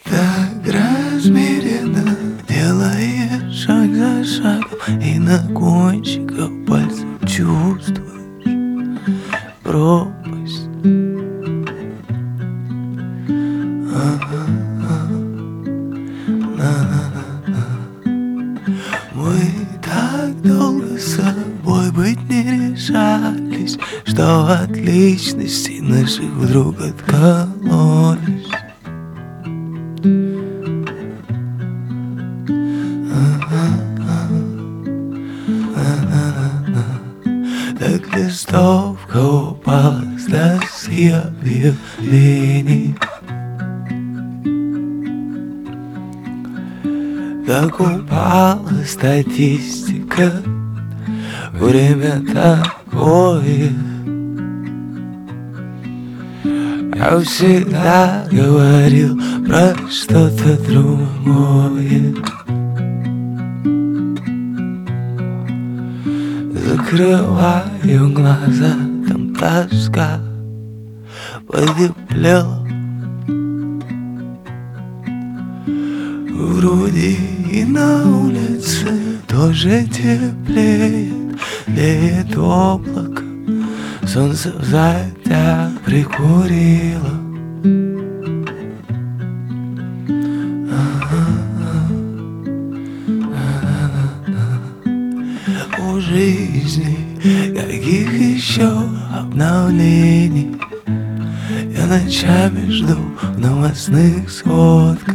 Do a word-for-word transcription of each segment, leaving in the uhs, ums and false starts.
Так размеренно делаешь шаг за шагом, и на кончиках пальцев чувствуешь пропасть. Мы так долго с собой быть не решались, что от личностей наших вдруг откололись. Так листовка упала с доски объявлений, так упала статистика. Время такое. Я всегда говорил про что-то другое. Закрываю глаза, там тоска потеплела в груди, и на улице тоже теплеет. Леет облако, солнце в затяг прикурило. У жизни каких еще обновлений я ночами жду в новостных сводках.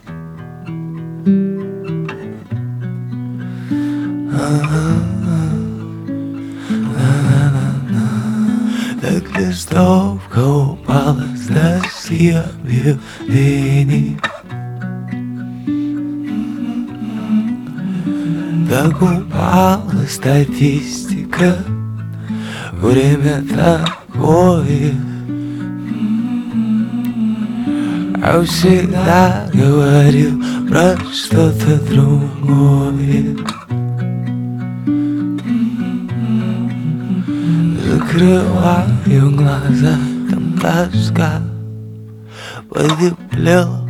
Так листовка упала с доски объявлений, так упала статистика. Время такое. Я всегда говорил про что-то другое. Закрываю глаза, там тоска потеплела